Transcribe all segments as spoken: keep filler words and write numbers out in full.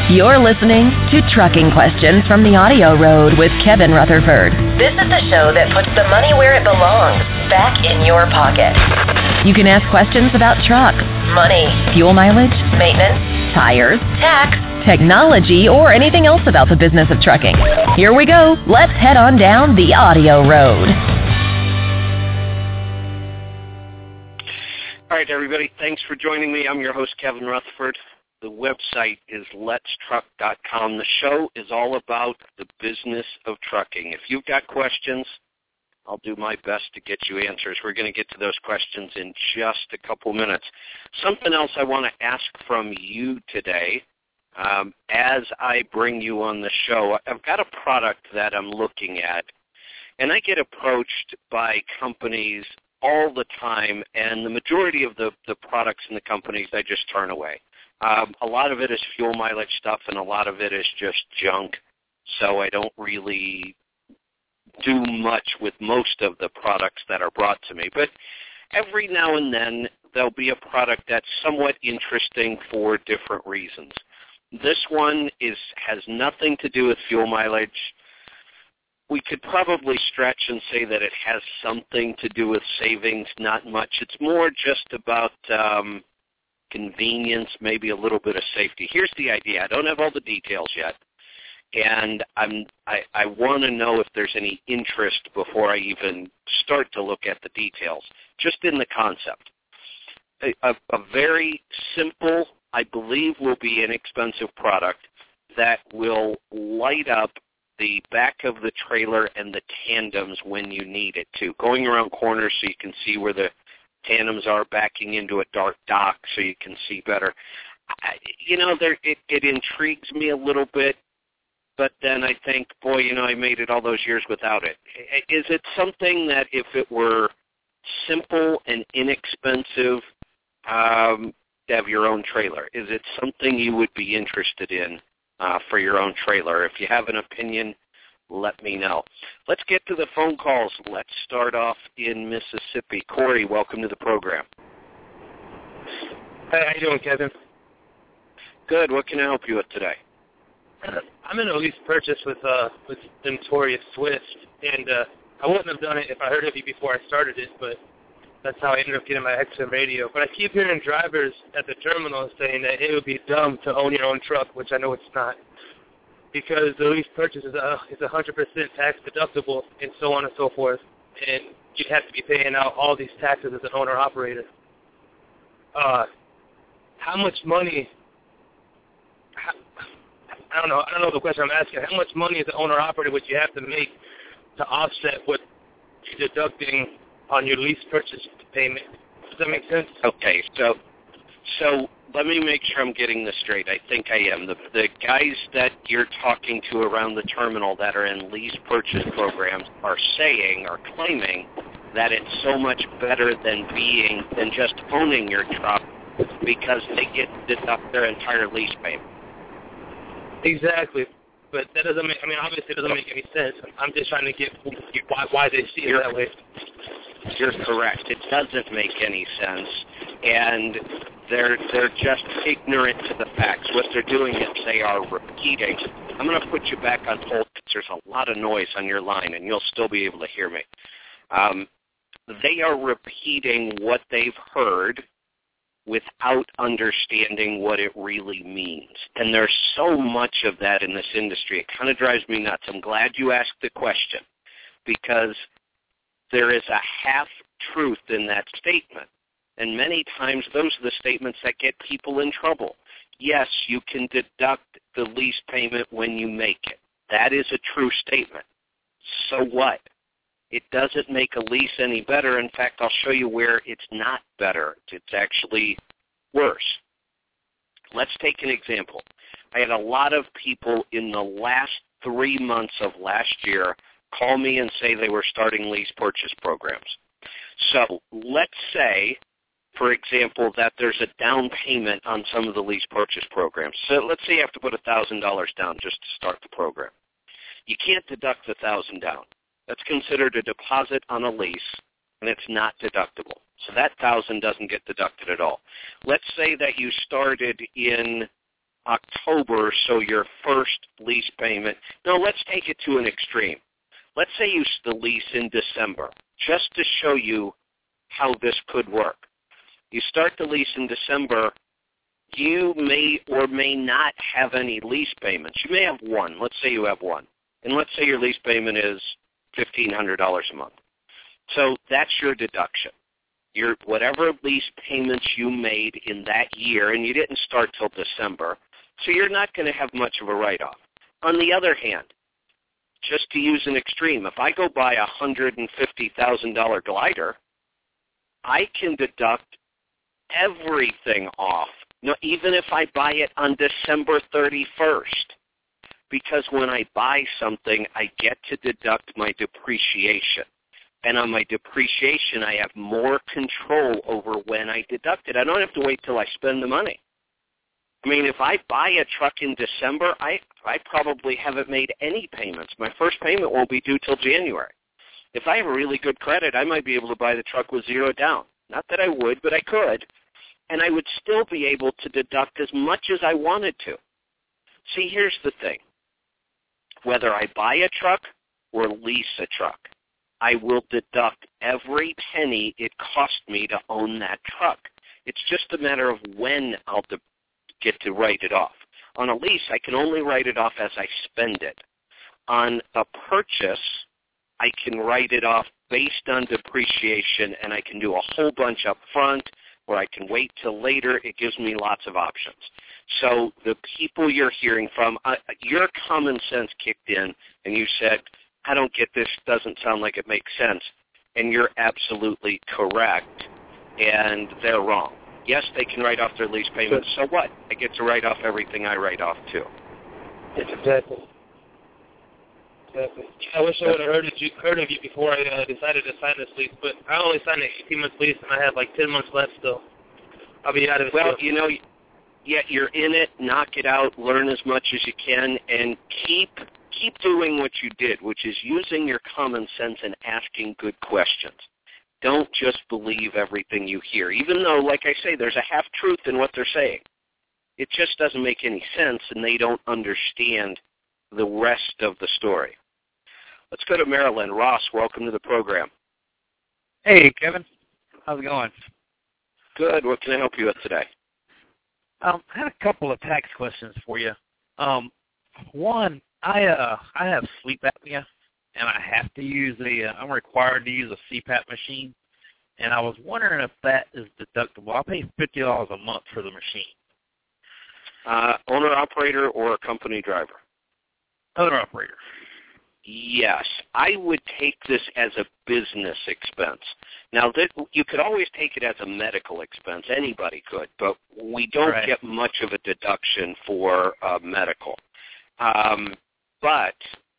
You're listening to Trucking Questions from the Audio Road with Kevin Rutherford. This is the show that puts the money where it belongs, back in your pocket. You can ask questions about trucks, money, fuel mileage, maintenance, tires, tax, technology, or anything else about the business of trucking. Here we go. Let's head on down the Audio Road. All right, everybody. Thanks for joining me. I'm your host, Kevin Rutherford. The website is lets truck dot com. The show is all about the business of trucking. If you've got questions, I'll do my best to get you answers. We're going to get to those questions in just a couple minutes. Something else I want to ask from you today, um, as I bring you on the show, I've got a product that I'm looking at, and I get approached by companies all the time, and the majority of the, the products in the companies I just turn away. Um, a lot of it is fuel mileage stuff, and a lot of it is just junk, so I don't really do much with most of the products that are brought to me. But every now and then, there'll be a product that's somewhat interesting for different reasons. This one is has nothing to do with fuel mileage. We could probably stretch and say that it has something to do with savings, not much. It's more just about um, convenience, maybe a little bit of safety. Here's the idea. I don't have all the details yet, and I'm, I, I want to know if there's any interest before I even start to look at the details, just in the concept. A, a, a very simple, I believe will be inexpensive product that will light up the back of the trailer and the tandems when you need it to, going around corners so you can see where the tandems are, backing into a dark dock so you can see better. I, you know, there it, it intrigues me a little bit, but then I think, boy, you know, I made it all those years without it. Is it something that if it were simple and inexpensive um, to have your own trailer, is it something you would be interested in uh, for your own trailer? If you have an opinion, let me know. Let's get to the phone calls. Let's start off in Mississippi. Corey, welcome to the program. Hey, how you doing, Kevin? Good. What can I help you with today? Uh, I'm in a lease purchase with uh with the notorious Swift, and uh, I wouldn't have done it if I heard of you before I started it, but that's how I ended up getting my X M radio. But I keep hearing drivers at the terminal saying that it would be dumb to own your own truck, which I know it's not, because the lease purchase is a, is one hundred percent tax deductible and so on and so forth, and you'd have to be paying out all these taxes as an owner-operator. Uh, how much money, how, I don't know, I don't know the question I'm asking, how much money as an owner-operator would you have to make to offset what you're deducting on your lease purchase payment? Does that make sense? Okay, so so let me make sure I'm getting this straight. I think I am. The, the guys that you're talking to around the terminal that are in lease purchase programs are saying or claiming that it's so much better than being than just owning your truck because they get to deduct their entire lease payment. Exactly. But that doesn't make, I mean, obviously it doesn't make any sense. I'm just trying to get why, why they see it you're, that way. You're correct. It doesn't make any sense. And they're they're just ignorant to the facts. What they're doing is they are repeating. I'm going to put you back on hold because there's a lot of noise on your line, and you'll still be able to hear me. Um, they are repeating what they've heard without understanding what it really means. And there's so much of that in this industry. It kind of drives me nuts. I'm glad you asked the question because there is a half-truth in that statement. And many times those are the statements that get people in trouble. Yes, you can deduct the lease payment when you make it. That is a true statement. So what? It doesn't make a lease any better. In fact, I'll show you where it's not better. It's actually worse. Let's take an example. I had a lot of people in the last three months of last year call me and say they were starting lease purchase programs. So let's say, for example, that there's a down payment on some of the lease purchase programs. So let's say you have to put one thousand dollars down just to start the program. You can't deduct the one thousand dollars down. That's considered a deposit on a lease, and it's not deductible. So that one thousand dollars doesn't get deducted at all. Let's say that you started in October, so your first lease payment. No, let's take it to an extreme. Let's say you the lease in December, just to show you how this could work. You start the lease in December, you may or may not have any lease payments. You may have one. Let's say you have one. And let's say your lease payment is fifteen hundred dollars a month. So that's your deduction. Your whatever lease payments you made in that year, and you didn't start till December, so you're not going to have much of a write-off. On the other hand, just to use an extreme, if I go buy a one hundred fifty thousand dollars glider, I can deduct everything off, no, even if I buy it on December thirty-first, because when I buy something, I get to deduct my depreciation. And on my depreciation, I have more control over when I deduct it. I don't have to wait till I spend the money. I mean, if I buy a truck in December, I, I probably haven't made any payments. My first payment won't be due till January. If I have a really good credit, I might be able to buy the truck with zero down. Not that I would, but I could. And I would still be able to deduct as much as I wanted to. See, here's the thing. Whether I buy a truck or lease a truck, I will deduct every penny it cost me to own that truck. It's just a matter of when I'll de- get to write it off. On a lease, I can only write it off as I spend it. On a purchase, I can write it off based on depreciation, and I can do a whole bunch up front, or I can wait till later. It gives me lots of options. So the people you're hearing from, uh, your common sense kicked in, and you said, I don't get this, doesn't sound like it makes sense. And you're absolutely correct, and they're wrong. Yes, they can write off their lease payments. So what? I get to write off everything I write off, too. Yes, exactly. Exactly. I wish I would have heard of you, heard of you before I uh, decided to sign this lease, but I only signed an eighteen-month lease, and I have like ten months left still. I'll be out of it. Well, still. you know, yeah, you're in it. Knock it out. Learn as much as you can, and keep keep doing what you did, which is using your common sense and asking good questions. Don't just believe everything you hear, even though, like I say, there's a half-truth in what they're saying. It just doesn't make any sense, and they don't understand the rest of the story. Let's go to Maryland. Ross, welcome to the program. Hey, Kevin. How's it going? Good. What can I help you with today? Um, I had a couple of tax questions for you. Um, one, I uh, I have sleep apnea, and I have to use a, uh, I'm required to use a C PAP machine, and I was wondering if that is deductible. I pay fifty dollars a month for the machine. Uh, owner-operator or a company driver? Owner-operator. Yes, I would take this as a business expense. Now, that, you could always take it as a medical expense. Anybody could, but we don't right. get much of a deduction for uh, medical. Um, but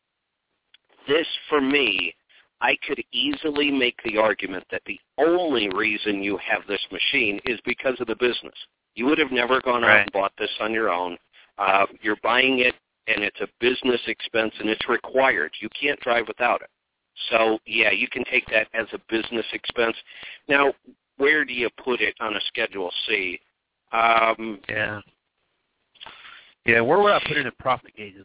this, for me, I could easily make the argument that the only reason you have this machine is because of the business. You would have never gone right. out and bought this on your own. Uh, you're buying it, and it's a business expense, and it's required. You can't drive without it. So, yeah, you can take that as a business expense. Now, where do you put it on a Schedule C? Um, yeah. Yeah, where would I put it in profit gauges?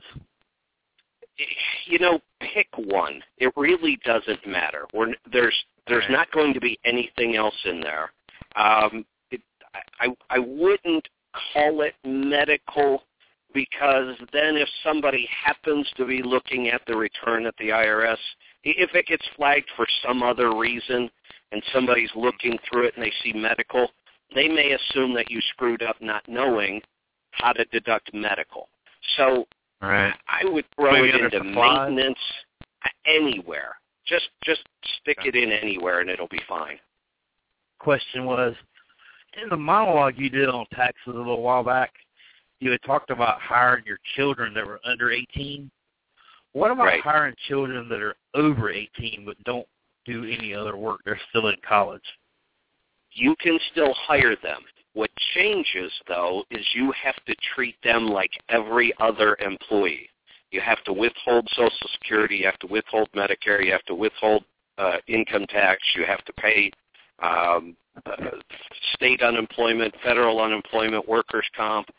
You know, pick one. It really doesn't matter. We're, there's there's right. not going to be anything else in there. Um, it, I, I wouldn't call it medical, because then if somebody happens to be looking at the return at the I R S, if it gets flagged for some other reason and somebody's looking through it and they see medical, they may assume that you screwed up not knowing how to deduct medical. So right. I would throw Maybe it into supplies? maintenance anywhere. Just just stick it in anywhere and it'll be fine. Question was, in the monologue you did on taxes a little while back, you had talked about hiring your children that were under eighteen. What about right. hiring children that are over eighteen but don't do any other work? They're still in college. You can still hire them. What changes, though, is you have to treat them like every other employee. You have to withhold Social Security. You have to withhold Medicare. You have to withhold uh, income tax. You have to pay um, uh, state unemployment, federal unemployment, workers' comp.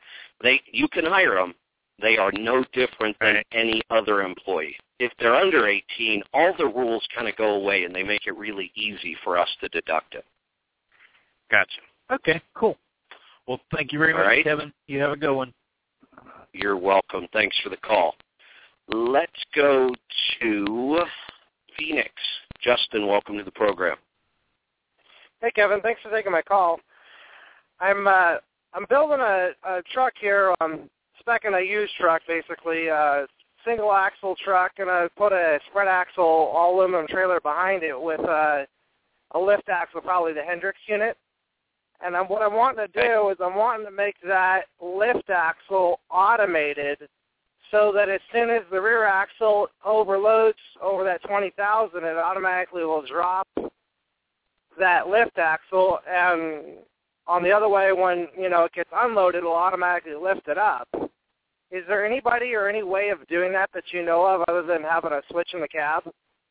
They you can hire them. They are no different than right. any other employee. If they're under eighteen, all the rules kind of go away, and they make it really easy for us to deduct it. Gotcha. Okay, cool. Well, thank you very all much, right. Kevin. You have a good one. You're welcome. Thanks for the call. Let's go to Phoenix. Justin, welcome to the program. Hey, Kevin. Thanks for taking my call. I'm uh, I'm building a, a truck here. I'm specing a used truck, basically, a single-axle truck, and I put a spread axle all-aluminum trailer behind it with uh, a lift axle, probably the Hendrix unit. And I'm, what I'm wanting to do is I'm wanting to make that lift axle automated so that as soon as the rear axle overloads over that twenty thousand, it automatically will drop that lift axle, and on the other way, when, you know, it gets unloaded, it'll automatically lift it up. Is there anybody or any way of doing that that you know of other than having a switch in the cab?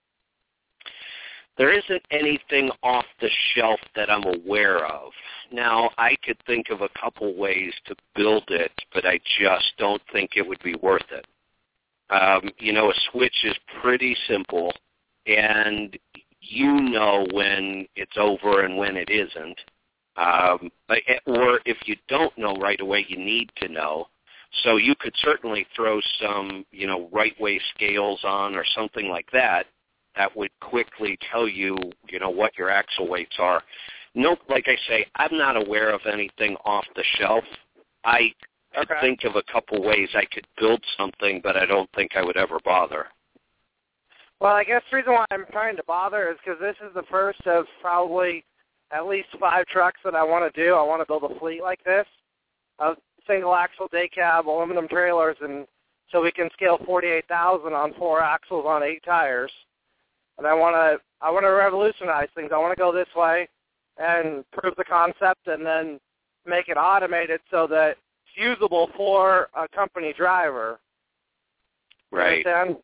There isn't anything off the shelf that I'm aware of. Now, I could think of a couple ways to build it, but I just don't think it would be worth it. Um, you know, a switch is pretty simple, and you know when it's over and when it isn't. Um, or if you don't know right away, you need to know. So you could certainly throw some, you know, right-way scales on or something like that. That would quickly tell you, you know, what your axle weights are. Nope, like I say, I'm not aware of anything off the shelf. I could Okay. think of a couple ways I could build something, but I don't think I would ever bother. Well, I guess the reason why I'm trying to bother is because this is the first of probably at least five trucks that I want to do. I want to build a fleet like this of single-axle day cab aluminum trailers, and so we can scale forty-eight thousand on four axles on eight tires. And I want to I want to revolutionize things. I want to go this way and prove the concept and then make it automated so that it's usable for a company driver. Right. Understand?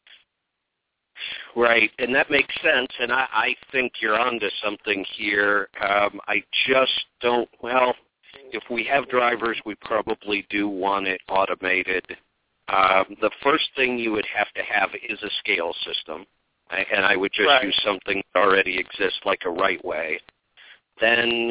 Right, and that makes sense, and I, I think you're onto something here. Um, I just don't, well, if we have drivers, we probably do want it automated. Um, the first thing you would have to have is a scale system, and I would just right. use something that already exists, like a right way. Then,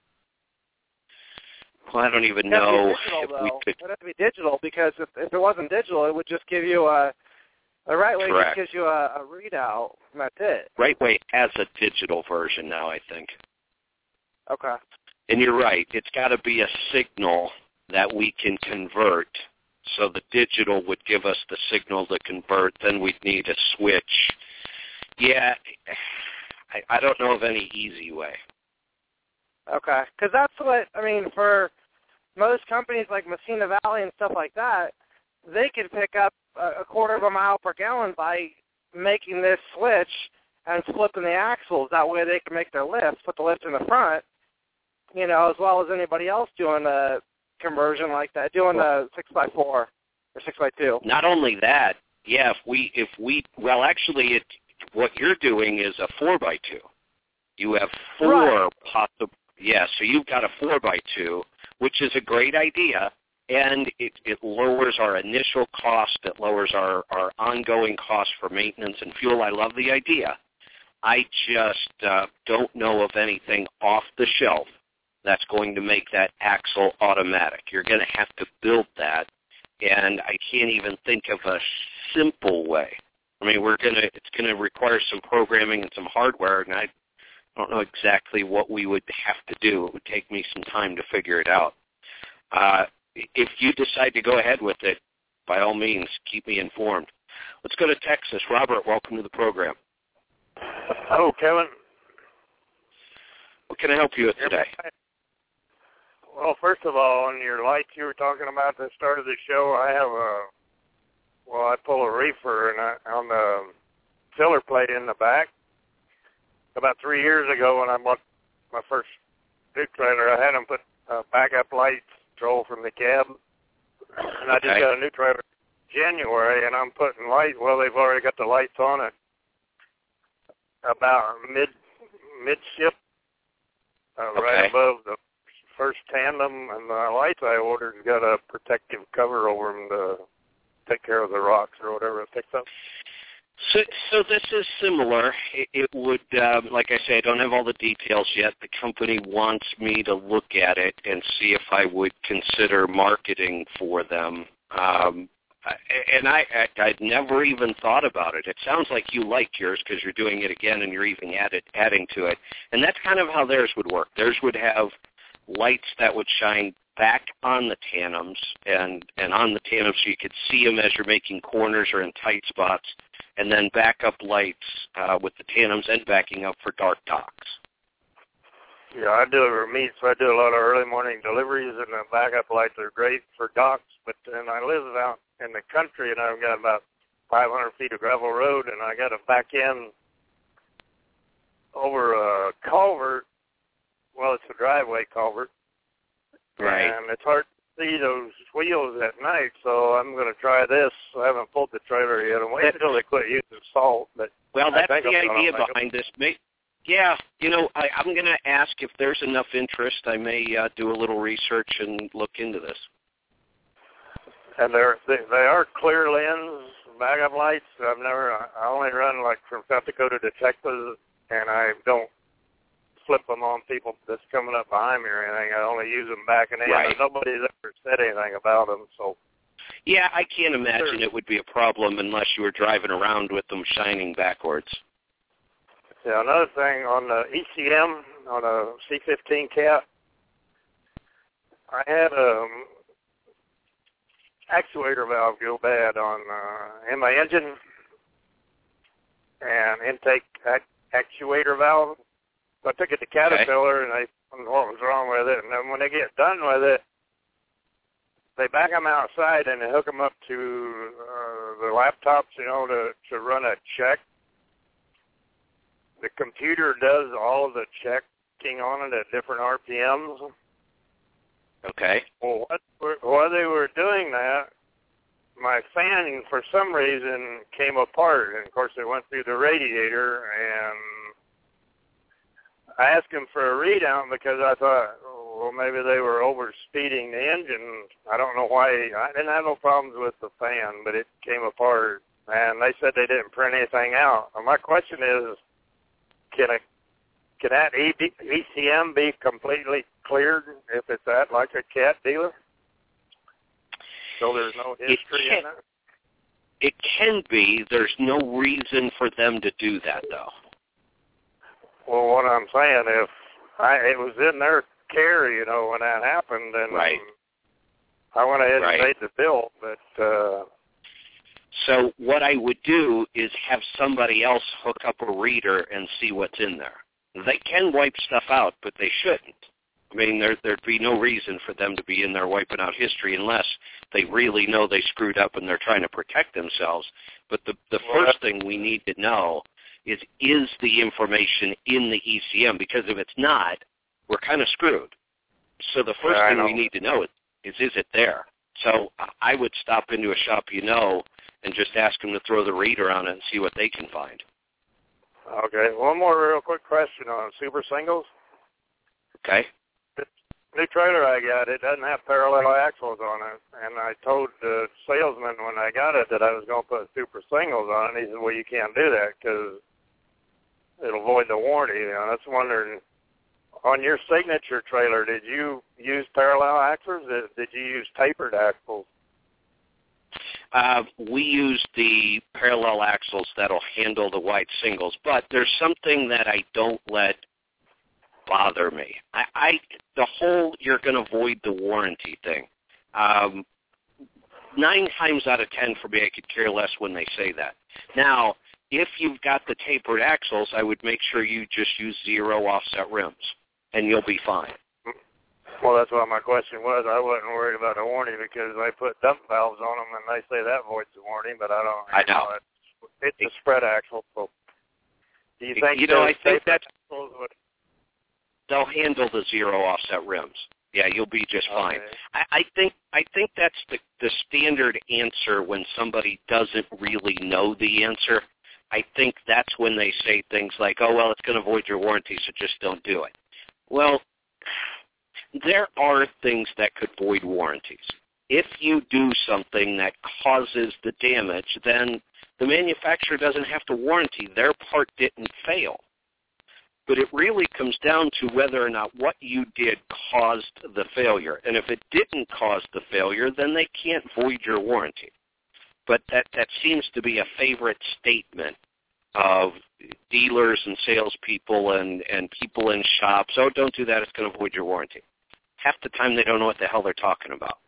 well, I don't even know digital, if though. we could. It would have to be digital, because if, if it wasn't digital, it would just give you a, the right way Correct. just gives you a, a readout, and that's it. Right way has a digital version now, I think. Okay. And you're right. It's got to be a signal that we can convert. So the digital would give us the signal to convert. Then we'd need a switch. Yeah, I, I don't know of any easy way. Okay. Because that's what, I mean, for most companies like Messina Valley and stuff like that, they could pick up a, a quarter of a mile per gallon by making this switch and flipping the axles. That way they can make their lift, put the lift in the front, you know, as well as anybody else doing a conversion like that, doing a six by four or six by two. Not only that, yeah, if we, if we, well, actually, it, what you're doing is a four by two. You have four right. possible, yeah, so you've got a four by two, which is a great idea, and it, it lowers our initial cost. It lowers our, our ongoing cost for maintenance and fuel. I love the idea. I just uh, don't know of anything off the shelf that's going to make that axle automatic. You're going to have to build that, and I can't even think of a simple way. I mean, we're going to it's going to require some programming and some hardware, and I don't know exactly what we would have to do. It would take me some time to figure it out. Uh, if you decide to go ahead with it, by all means, keep me informed. Let's go to Texas. Robert, welcome to the program. Hello, Kevin. What can I help you with today? Well, first of all, on your lights you were talking about at the start of the show, I have a, well, I pull a reefer and I, on the filler plate in the back. About three years ago when I bought my first big trailer, I had them put uh, backup lights, control from the cab. And I just Okay. got a new trailer in January, and I'm putting light, well, they've already got the lights on it about mid, midship, uh, Okay. right above the first tandem and the lights I ordered got a protective cover over them to take care of the rocks or whatever it picks up. So, so this is similar. It, it would, um, like I say, I don't have all the details yet. The company wants me to look at it and see if I would consider marketing for them. Um, and I, I, I'd never even thought about it. It sounds like you like yours because you're doing it again and you're even added, adding to it. And that's kind of how theirs would work. Theirs would have lights that would shine back on the tandems and, and on the tandems so you could see them as you're making corners or in tight spots, and then backup lights uh, with the tandems and backing up for dark docks. Yeah, I deliver meat, so I do a lot of early morning deliveries, and the backup lights are great for docks. But then I live out in the country, and I've got about five hundred feet of gravel road, and I got to back in over a culvert. Well, it's a driveway culvert. Right. And it's hard to see those wheels at night, so I'm going to try this. I haven't pulled the trailer yet. I'm waiting until they quit using salt. But well, that's the idea behind this. Yeah, you know, I, I'm going to ask if there's enough interest. I may uh, do a little research and look into this. And they're, they, they are clear lens backup lights. I've never, I only run like from South Dakota to Texas, and I don't flip them on people that's coming up behind me or anything. I only use them backing in. Right. And nobody's ever said anything about them. So. Yeah, I can't imagine it would be a problem unless you were driving around with them shining backwards. Yeah, another thing on the E C M, on a C fifteen cat, I had a um, actuator valve go bad on uh, in my engine and intake act- actuator valve. So I took it to Caterpillar, okay. And they found what was wrong with it. And then when they get done with it, they back them outside and they hook them up to uh, the laptops, you know, to, to run a check. The computer does all of the checking on it at different R P Ms. Okay. Well, what, while they were doing that, my fan, for some reason, came apart. And, of course, it went through the radiator, and I asked him for a readout because I thought, well, maybe they were over-speeding the engine. I don't know why. I didn't have no problems with the fan, but it came apart. And they said they didn't print anything out. And my question is, can a Can that E C M be completely cleared if it's at like a cat dealer? So there's no history in it? It can be. There's no reason for them to do that, though. Well, what I'm saying, if I, it was in their care, you know, when that happened, then right. I went ahead right. and paid the bill. But uh, so what I would do is have somebody else hook up a reader and see what's in there. They can wipe stuff out, but they shouldn't. I mean, there, there'd be no reason for them to be in there wiping out history unless they really know they screwed up and they're trying to protect themselves. But the, the well, first thing we need to know is, is the information in the E C M? Because if it's not, we're kind of screwed. So the first yeah, thing we need to know is, is, is it there? So I would stop into a shop you know and just ask them to throw the reader on it and see what they can find. Okay. One more real quick question on super singles. Okay. The new trailer I got, it doesn't have parallel axles on it. And I told the salesman when I got it that I was going to put super singles on it. He said, well, you can't do that because it'll void the warranty. And I was wondering, on your signature trailer, did you use parallel axles? Did, did you use tapered axles? Uh, we use the parallel axles that'll handle the wide singles, but there's something that I don't let bother me. I, I the whole you're going to void the warranty thing. Um, nine times out of ten for me, I could care less when they say that. Now, if you've got the tapered axles, I would make sure you just use zero offset rims, and you'll be fine. Well, that's what my question was. I wasn't worried about the warranty because I put dump valves on them, and they say that voids the warranty, but I don't. I know. know it's, it's a spread axle. So do you think? You know, I think that would... they'll handle the zero offset rims. Yeah, you'll be just fine. Okay. I, I think I think that's the the standard answer when somebody doesn't really know the answer. I think that's when they say things like, "Oh, well, it's going to void your warranty, so just don't do it." Well, there are things that could void warranties. If you do something that causes the damage, then the manufacturer doesn't have to warranty. Their part didn't fail. But it really comes down to whether or not what you did caused the failure. And if it didn't cause the failure, then they can't void your warranty. But that, that seems to be a favorite statement of dealers and salespeople and, and people in shops. Oh, don't do that. It's going to void your warranty. Half the time they don't know what the hell they're talking about.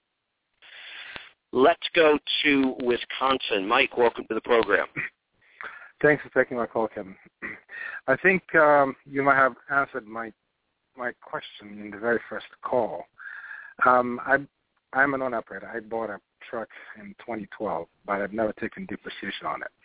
Let's go to Wisconsin. Mike, welcome to the program. Thanks for taking my call, Kevin. I think um, you might have answered my my question in the very first call. Um, I, I'm an owner-operator. I bought a truck in twenty twelve, but I've never taken depreciation on it.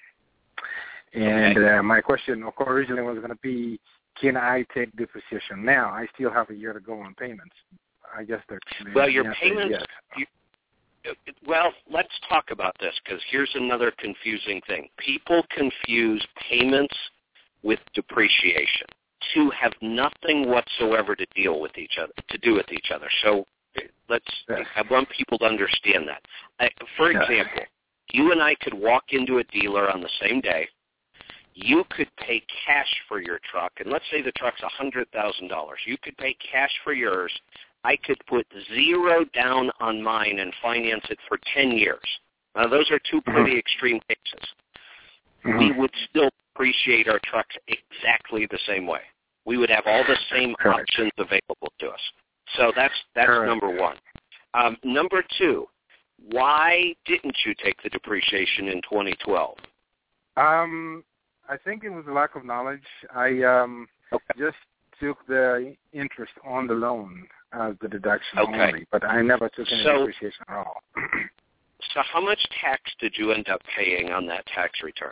And uh, my question originally was going to be, can I take depreciation now? I still have a year to go on payments. I guess they're well. Your payments. You, well, let's talk about this because here's another confusing thing. People confuse payments with depreciation. Two have nothing whatsoever to deal with each other, to do with each other. So let's. Yes. I want people to understand that. I, for example, yes. You and I could walk into a dealer on the same day. You could pay cash for your truck, and let's say the truck's one hundred thousand dollars. You could pay cash for yours. I could put zero down on mine and finance it for ten years. Now, those are two pretty mm-hmm. extreme cases. Mm-hmm. We would still appreciate our trucks exactly the same way. We would have all the same Correct. options available to us. So that's that's Correct. number one. Um, number two, why didn't you take the depreciation in twenty twelve? Um, I think it was a lack of knowledge. I um, okay. just took the interest on the loan as the deduction okay. only, but I never took any so, depreciation at all. So how much tax did you end up paying on that tax return?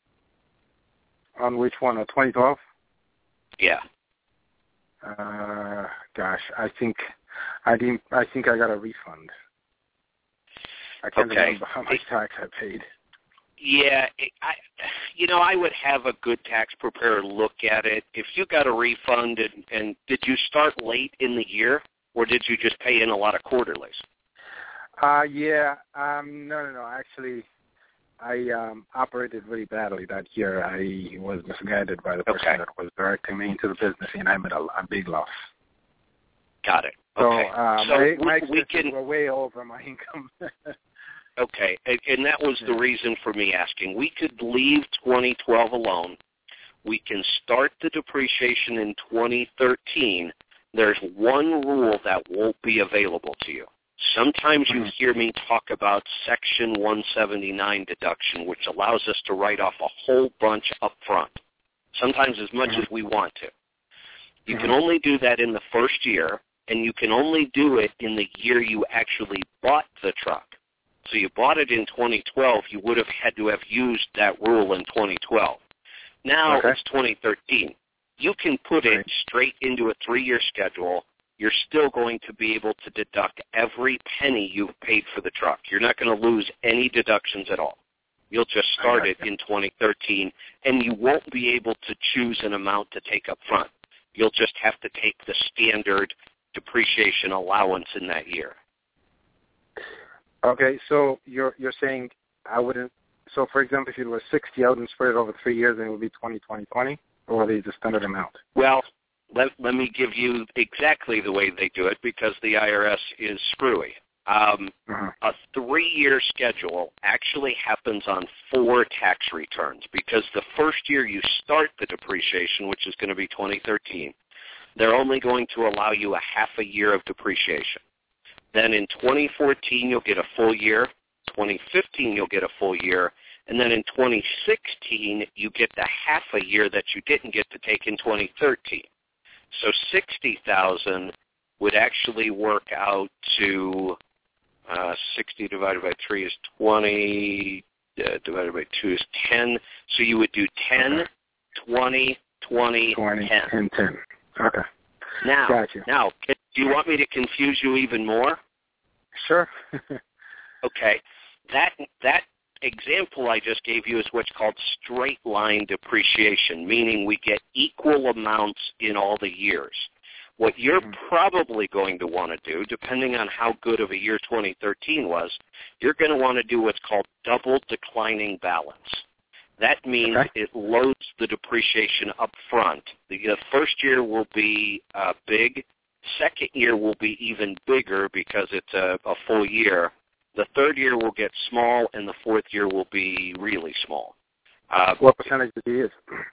On which one? On twenty twelve? Yeah. Uh, gosh, I think I didn't. I think I got a refund. I can't okay. remember how much tax I paid. Yeah, I, you know, I would have a good tax preparer look at it. If you got a refund, and, and did you start late in the year, or did you just pay in a lot of quarterlies? Uh, yeah, um, no, no, no. Actually, I um, operated really badly that year. I was misguided by the person okay. that was directing me into the business, and I made a, a big loss. Got it. So, okay. uh, so my, my we, we expenses can were way over my income. Okay, and that was the reason for me asking. We could leave twenty twelve alone. We can start the depreciation in twenty thirteen. There's one rule that won't be available to you. Sometimes you hear me talk about Section one seventy-nine deduction, which allows us to write off a whole bunch up front, sometimes as much as we want to. You can only do that in the first year, and you can only do it in the year you actually bought the truck. So you bought it in twenty twelve, you would have had to have used that rule in twenty twelve. Now okay. it's twenty thirteen. You can put right. it straight into a three-year schedule. You're still going to be able to deduct every penny you've paid for the truck. You're not going to lose any deductions at all. You'll just start it in twenty thirteen, and you won't be able to choose an amount to take up front. You'll just have to take the standard depreciation allowance in that year. Okay, so you're you're saying I wouldn't. So, for example, if it was sixty, I wouldn't spread it over three years, and it would be twenty, twenty, twenty, or are they the standard amount? Well, let let me give you exactly the way they do it because the I R S is screwy. Um, uh-huh. A three-year schedule actually happens on four tax returns because the first year you start the depreciation, which is going to be twenty thirteen, they're only going to allow you a half a year of depreciation. Then in twenty fourteen, you'll get a full year. twenty fifteen, you'll get a full year. And then in twenty sixteen, you get the half a year that you didn't get to take in twenty thirteen. So sixty thousand dollars would actually work out to uh, sixty divided by three is twenty, uh, divided by two is ten. So you would do ten, okay. twenty, twenty, twenty, ten. and ten. Okay. Now, gotcha. now, do you want me to confuse you even more? Sure. Okay. That that example I just gave you is what's called straight line depreciation, meaning we get equal amounts in all the years. What you're probably going to want to do, depending on how good of a year twenty thirteen was, you're going to want to do what's called double declining balance. That means okay. it loads the depreciation up front. The, the first year will be uh, big. Second year will be even bigger because it's a, a full year. The third year will get small, and the fourth year will be really small. Uh, what percentage of the is?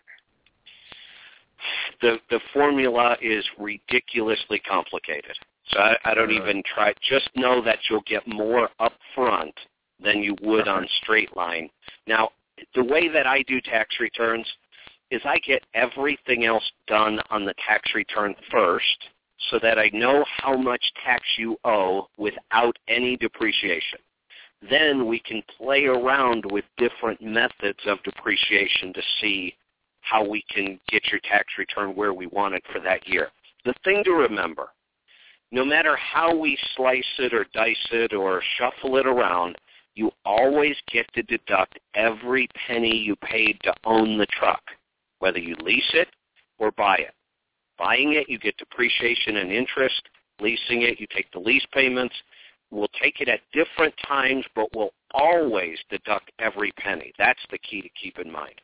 The the formula is ridiculously complicated. So I, I don't even try. Just know that you'll get more up front than you would on straight line. Now, the way that I do tax returns is I get everything else done on the tax return first so that I know how much tax you owe without any depreciation. Then we can play around with different methods of depreciation to see how we can get your tax return where we want it for that year. The thing to remember, no matter how we slice it or dice it or shuffle it around, you always get to deduct every penny you paid to own the truck, whether you lease it or buy it. Buying it, you get depreciation and interest. Leasing it, you take the lease payments. We'll take it at different times, but we'll always deduct every penny. That's the key to keep in mind.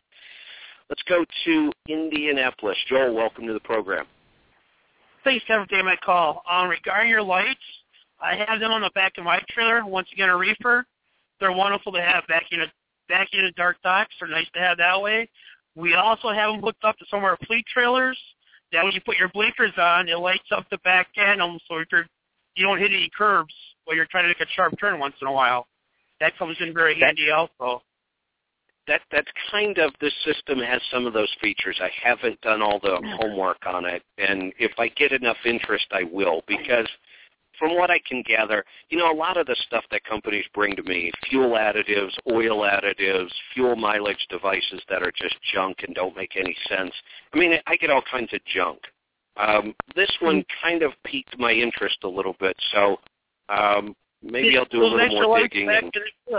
Let's go to Indianapolis. Joel, welcome to the program. Thanks, Kevin, for taking my call. Um, regarding your lights, I have them on the back of my trailer. Once you get a reefer, they're wonderful to have back in a back in the dark docks. They're nice to have that way. We also have them hooked up to some of our fleet trailers. That when you put your blinkers on, it lights up the back end, so if you're, you don't hit any curbs while you're trying to make a sharp turn once in a while. That comes in very that, handy also. That that's kind of, this system has some of those features. I haven't done all the homework on it, and if I get enough interest, I will, because from what I can gather, you know, a lot of the stuff that companies bring to me, fuel additives, oil additives, fuel mileage devices that are just junk and don't make any sense. I mean, I get all kinds of junk. Um, this one kind of piqued my interest a little bit, so um, maybe I'll do a little more digging. And,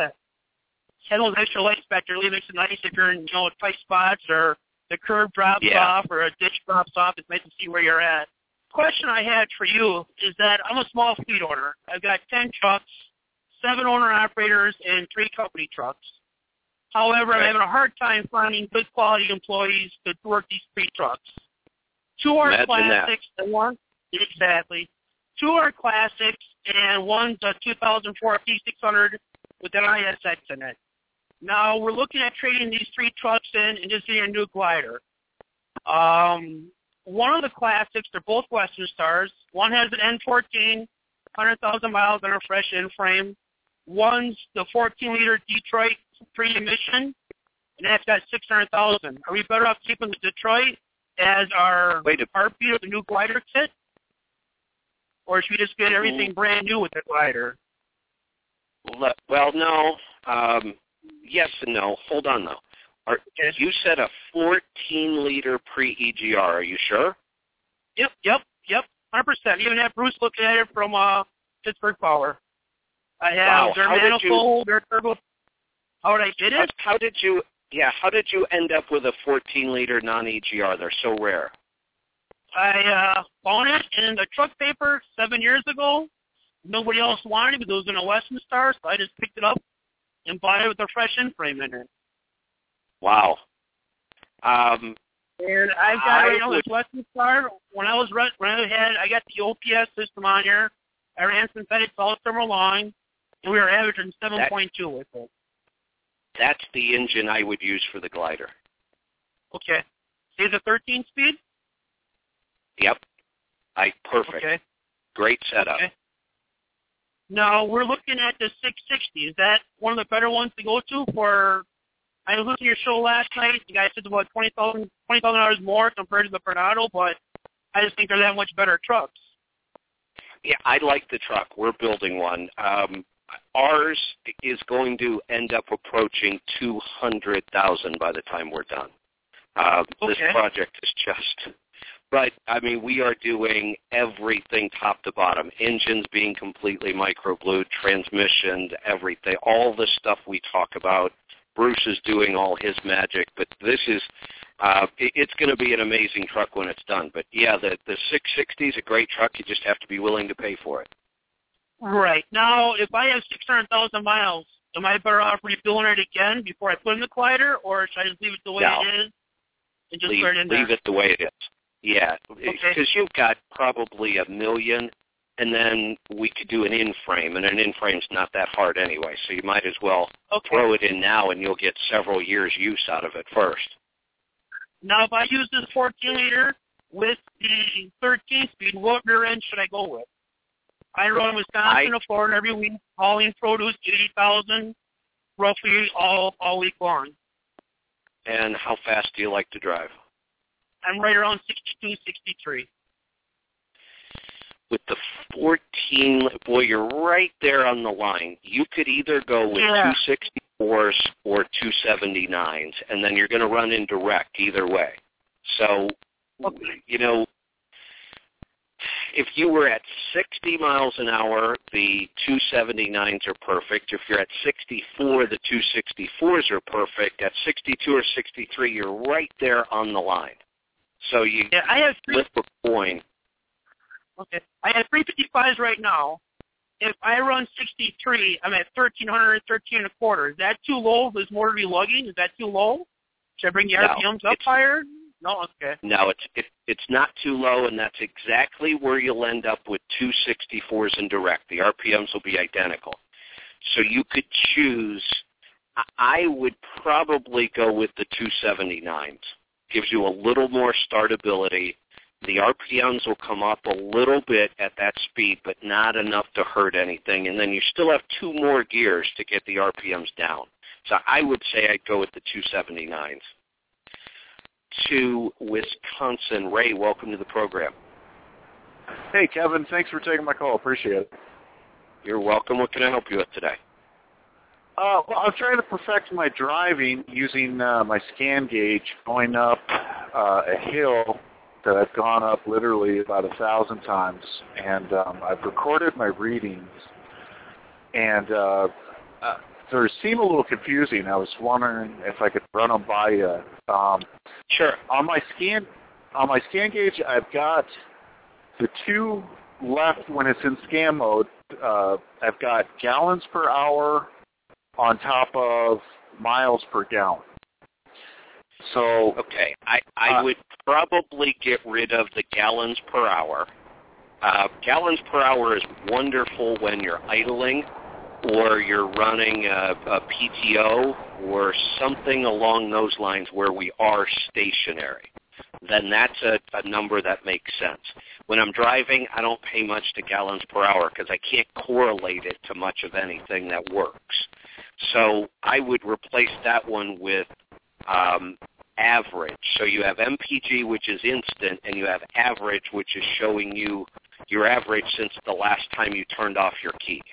have those extra lights back there really makes it nice if you're in, you know, tight spots or the curb drops yeah. off or a ditch drops off. It's nice to see where you're at. Question I had for you is that I'm a small fleet owner. I've got ten trucks, seven owner-operators, and three company trucks. However, I'm having a hard time finding good quality employees to work these three trucks. Two are Imagine classics, that. and one exactly. Two are classics, and one's a two thousand four P six hundred with an I S X in it. Now we're looking at trading these three trucks in and just getting a new glider. Um, one of the classics, they're both Western Stars. One has an N fourteen, one hundred thousand miles on a fresh end frame. One's the fourteen liter Detroit pre-emission, and that's got six hundred thousand. Are we better off keeping the Detroit as our heartbeat of the new glider kit? Or should we just get everything brand new with the glider? Well, no. Um, yes and no. Hold on, though. Are, you said a fourteen liter pre-E G R. Are you sure? Yep, yep, yep. one hundred percent. Even have Bruce look at it from uh, Pittsburgh Power. I have wow. their how manifold, you, their turbo. How did I get it? How, how did you? Yeah. How did you end up with a fourteen liter non-E G R? They're so rare. I uh, found it in the truck paper seven years ago. Nobody else wanted it because it was in a Western Star, so I just picked it up and bought it with a fresh end frame in it. Wow. Um, and I've got I right now would, this Western Star. When I was when I had, I got the O P S system on here. I ran synthetics all summer long, and we were averaging seven point two with it. That's the engine I would use for the glider. Okay. Is it thirteen speed? Yep. I perfect. Okay. Great setup. Okay. Now we're looking at the six sixty. Is that one of the better ones to go to for? I was listening to your show last night. You guys said about twenty thousand twenty thousand dollars more compared to the Pernado, but I just think they're that much better trucks. Yeah, I like the truck. We're building one. Um, ours is going to end up approaching two hundred thousand by the time we're done. Uh, okay. This project is just. But, I mean, we are doing everything top to bottom. Engines being completely microblued, transmissions, everything. All the stuff we talk about Bruce is doing all his magic, but this is, uh, it, it's going to be an amazing truck when it's done. But, yeah, the, the six sixty is a great truck. You just have to be willing to pay for it. Right. Now, if I have six hundred thousand miles, am I better off refueling it again before I put in the collider, or should I just leave it the way no. it is and just leave, put it in leave there? it the way it is. Yeah, because okay. you've got probably a million, and then we could do an in-frame, and an in-frame's not that hard anyway, so you might as well okay. throw it in now, and you'll get several years' use out of it first. Now, if I use this fourteen-liter with the thirteen-speed, what rear end should I go with? I run Wisconsin to Florida every week, hauling produce, eighty thousand, roughly all, all week long. And how fast do you like to drive? I'm right around sixty-two, sixty-three. With the fourteen, boy, you're right there on the line. You could either go with yeah. two sixty-fours or two seventy-nines, and then you're going to run in direct either way. So, okay. you know, if you were at sixty miles an hour, the two seventy-nines are perfect. If you're at sixty-four, the two sixty-fours are perfect. At sixty-two or sixty-three, you're right there on the line. So you yeah, I have three, flip a coin. Okay. I have three fifty-fives right now. If I run sixty-three, I'm at thirteen hundred, thirteen and a quarter. Is that too low? Does motor be lugging? Is that too low? Should I bring the no, R P Ms up higher? No, okay. No, it's it, it's not too low, and that's exactly where you'll end up with two sixty-fours in direct. The R P Ms will be identical. So you could choose. I would probably go with the two seventy-nines. Gives you a little more startability. The R P Ms will come up a little bit at that speed, but not enough to hurt anything. And then you still have two more gears to get the R P Ms down. So I would say I'd go with the two seventy-nines. To Wisconsin, Ray, welcome to the program. Hey, Kevin. Thanks for taking my call. Appreciate it. You're welcome. What can I help you with today? Uh, well, I'm trying to perfect my driving using uh, my scan gauge, going up uh, a hill that I've gone up literally about a thousand times, and um, I've recorded my readings, and uh, uh, they seem a little confusing. I was wondering if I could run them by you. Um, sure. On my scan, on my scan gauge, I've got the two left when it's in scan mode. Uh, I've got gallons per hour on top of miles per gallon. So okay, I, I uh, would probably get rid of the gallons per hour. Uh, gallons per hour is wonderful when you're idling or you're running a, a P T O or something along those lines where we are stationary. Then that's a, a number that makes sense. When I'm driving, I don't pay much to gallons per hour because I can't correlate it to much of anything that works. So I would replace that one with um, average. So you have M P G, which is instant, and you have average, which is showing you your average since the last time you turned off your key.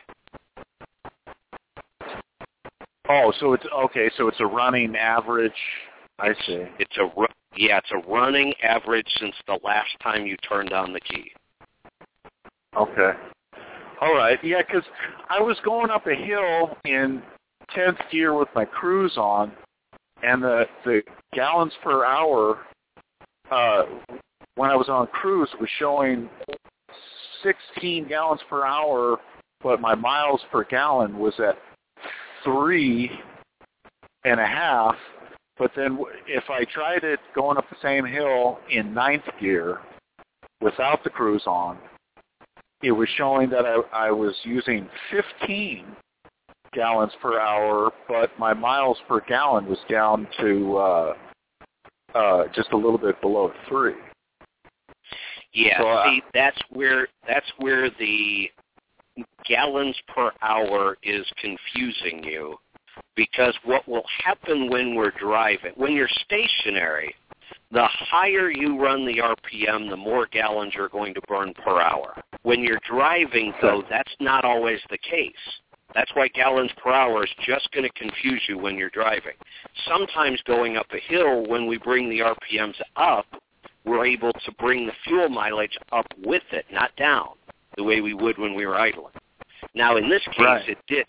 Oh, so it's okay. So it's a running average. I see. It's a yeah, it's a running average since the last time you turned on the key. Okay. All right. Yeah, because I was going up a hill in tenth gear with my cruise on, and the the gallons per hour uh, when I was on cruise was showing sixteen gallons per hour, but my miles per gallon was at three and a half. But then if I tried it going up the same hill in ninth gear without the cruise on, it was showing that I, I was using fifteen gallons per hour, but my miles per gallon was down to uh, uh, just a little bit below three. Yeah, so, uh, see, that's where that's where the gallons per hour is confusing you, because what will happen when we're driving, when you're stationary, the higher you run the R P M, the more gallons you're going to burn per hour. When you're driving, though, that's not always the case. That's why gallons per hour is just going to confuse you when you're driving. Sometimes going up a hill, when we bring the R P Ms up, we're able to bring the fuel mileage up with it, not down, the way we would when we were idling. Now, in this case, right. it didn't.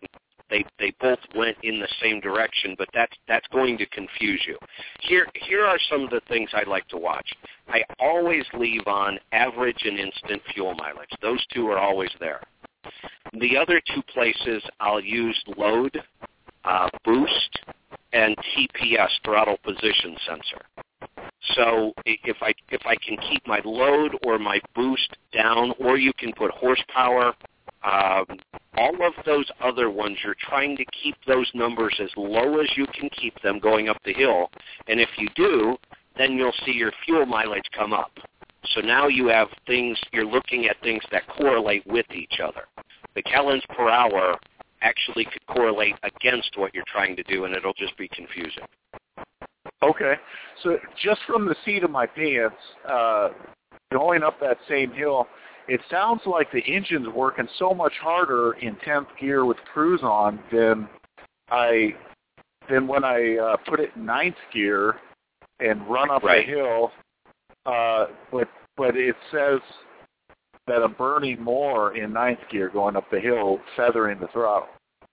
They they both went in the same direction, but that's that's going to confuse you. Here here are some of the things I like to watch. I always leave on average and instant fuel mileage. Those two are always there. The other two places I'll use load, uh, boost, and T P S, throttle position sensor. So if I if I can keep my load or my boost down, or you can put horsepower, um, all of those other ones, you're trying to keep those numbers as low as you can keep them going up the hill. And if you do, then you'll see your fuel mileage come up. So now you have things, you're looking at things that correlate with each other. The gallons per hour actually could correlate against what you're trying to do, and it'll just be confusing. Okay. So just from the seat of my pants, uh, going up that same hill, it sounds like the engine's working so much harder in tenth gear with cruise on than I than when I uh, put it in ninth gear and run up right. the hill. Uh, but but it says that I'm burning more in ninth gear going up the hill, feathering the throttle.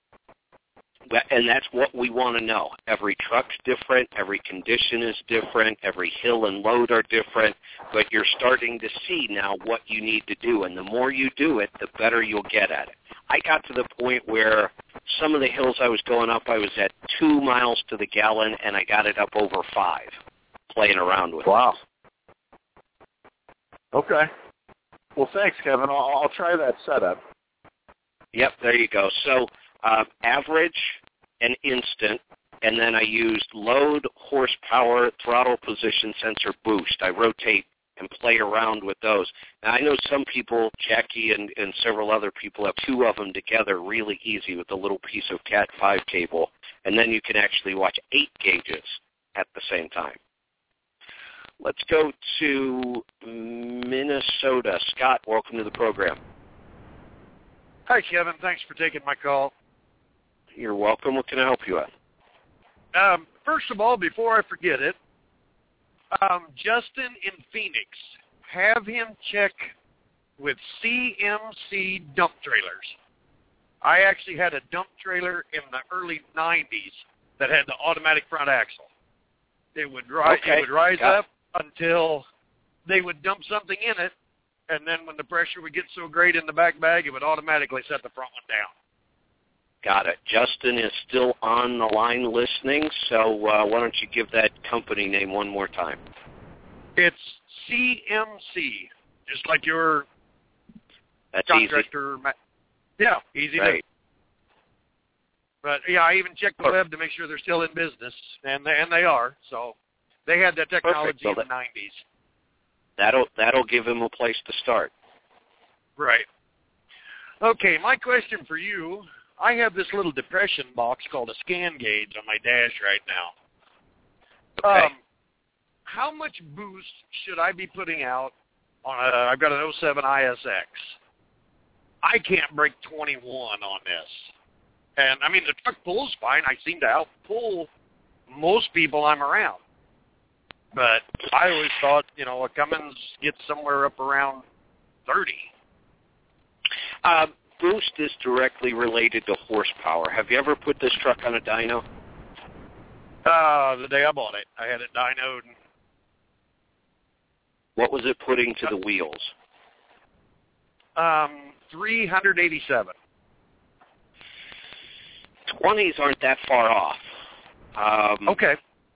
And that's what we want to know. Every truck's different. Every condition is different. Every hill and load are different. But you're starting to see now what you need to do. And the more you do it, the better you'll get at it. I got to the point where some of the hills I was going up, I was at two miles to the gallon, and I got it up over five, playing around with wow. it. Wow. Okay. Well, thanks, Kevin. I'll, I'll try that setup. Yep, there you go. So uh, average and instant, and then I used load, horsepower, throttle position sensor, boost. I rotate and play around with those. Now, I know some people, Jackie and, and several other people, have two of them together really easy with a little piece of Cat five cable, and then you can actually watch eight gauges at the same time. Let's go to Minnesota. Scott, welcome to the program. Hi, Kevin. Thanks for taking my call. You're welcome. What can I help you with? Um, first of all, before I forget it, um, Justin in Phoenix, have him check with C M C dump trailers. I actually had a dump trailer in the early nineties that had the automatic front axle. It would rise, okay. it would rise Got up until they would dump something in it, and then when the pressure would get so great in the back bag, it would automatically set the front one down. Got it. Justin is still on the line listening, so uh, why don't you give that company name one more time? It's C M C, just like your That's contractor. easy. Ma- yeah, easy right. to. But yeah, I even checked the web to make sure they're still in business, and they, and they are. So they had that technology Well, in the nineties. That'll that'll give him a place to start. Right. Okay, my question for you. I have this little depression box called a scan gauge on my dash right now. Okay. Um, how much boost should I be putting out on a, I've got an oh seven I S X. I can't break twenty-one on this. And, I mean, the truck pulls fine. I seem to outpull most people I'm around. But I always thought, you know, a Cummins gets somewhere up around thirty. Uh, boost is directly related to horsepower. Have you ever put this truck on a dyno? Uh, the day I bought it, I had it dynoed. What was it putting to the wheels? Um, three eighty-seven. twenties aren't that far off. Um, okay.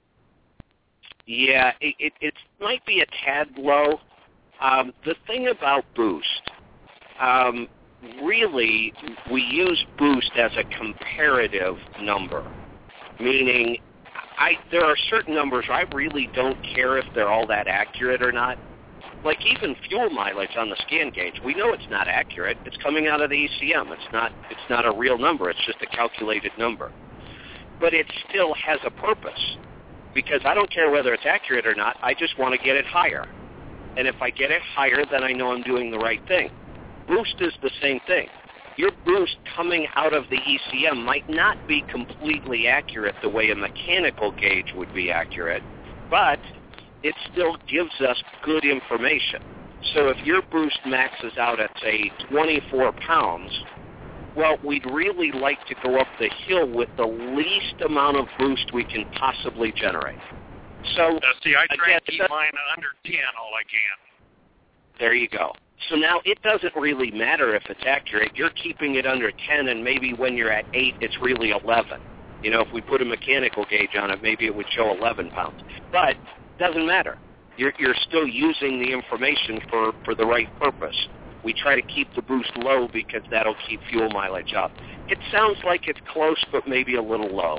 Yeah, it, it, it might be a tad low. Um, the thing about boost, um, really, we use boost as a comparative number, meaning I there are certain numbers I really don't care if they're all that accurate or not. Like even fuel mileage on the scan gauge, we know it's not accurate. It's coming out of the E C M. It's not it's not a real number. It's just a calculated number. But it still has a purpose, because I don't care whether it's accurate or not. I just want to get it higher. And if I get it higher, then I know I'm doing the right thing. Boost is the same thing. Your boost coming out of the E C M might not be completely accurate the way a mechanical gauge would be accurate, but it still gives us good information. So if your boost maxes out at, say, twenty-four pounds, Well, we'd really like to go up the hill with the least amount of boost we can possibly generate. So, uh, see, I try again, to keep mine under ten all I can. There you go. So now it doesn't really matter if it's accurate. You're keeping it under ten, and maybe when you're at eight, it's really eleven. You know, if we put a mechanical gauge on it, maybe it would show eleven pounds. But it doesn't matter. You're, you're still using the information for, for the right purpose. We try to keep the boost low because that'll keep fuel mileage up. It sounds like it's close, but maybe a little low.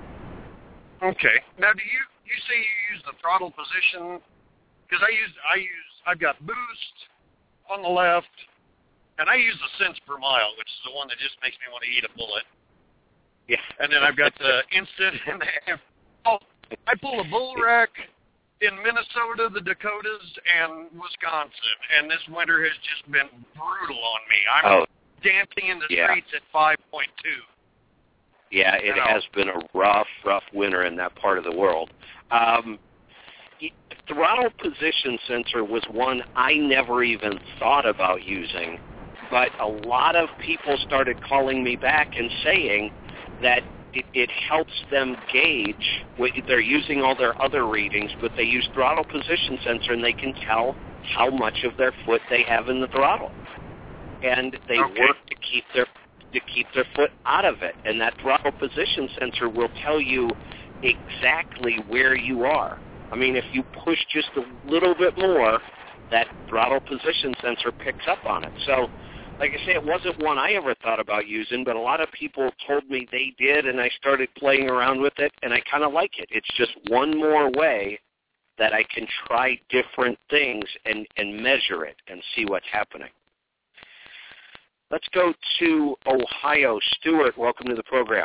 Okay. Now, do you you say you use the throttle position? Because I use I use I've got boost on the left, and I use the cents per mile, which is the one that just makes me want to eat a bullet. Yeah. And then I've got the instant and the oh, I pull a bull rack in Minnesota, the Dakotas, and Wisconsin, and this winter has just been brutal on me. I'm oh, dancing in the yeah. streets at five point two. Yeah, it you know. has been a rough, rough winter in that part of the world. Um, throttle position sensor was one I never even thought about using, but a lot of people started calling me back and saying that It, it helps them gauge. They're using all their other readings, but they use throttle position sensor, and they can tell how much of their foot they have in the throttle. And they okay. work to keep their to keep their foot out of it. And that throttle position sensor will tell you exactly where you are. I mean, if you push just a little bit more, that throttle position sensor picks up on it. So, like I say, it wasn't one I ever thought about using, but a lot of people told me they did, and I started playing around with it, and I kind of like it. It's just one more way that I can try different things and, and measure it and see what's happening. Let's go to Ohio. Stuart, welcome to the program.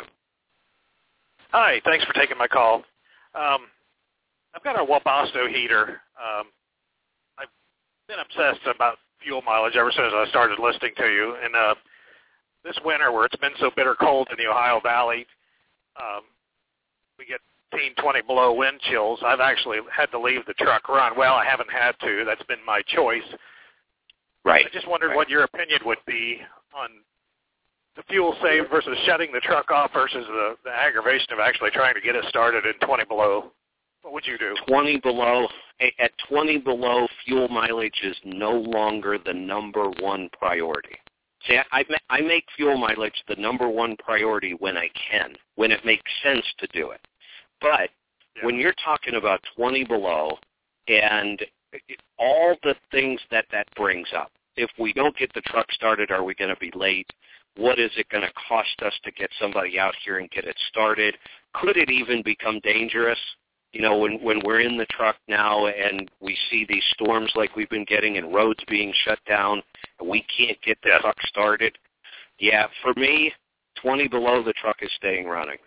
Hi, thanks for taking my call. Um, I've got a Wabasto heater. Um, I've been obsessed about fuel mileage ever since I started listening to you. And uh, this winter, where it's been so bitter cold in the Ohio Valley, um, we get fifteen, twenty below wind chills. I've actually had to leave the truck run. Well, I haven't had to. That's been my choice. Right. I just wondered right. what your opinion would be on the fuel save versus shutting the truck off versus the, the aggravation of actually trying to get it started in twenty below. What would you do? twenty below. At twenty below, fuel mileage is no longer the number one priority. See, I, I make fuel mileage the number one priority when I can, when it makes sense to do it. But yeah. when you're talking about twenty below and all the things that that brings up, if we don't get the truck started, are we going to be late? What is it going to cost us to get somebody out here and get it started? Could it even become dangerous? You know, when, when we're in the truck now and we see these storms like we've been getting and roads being shut down and we can't get the yeah. truck started, yeah, for me, twenty below, the truck is staying running.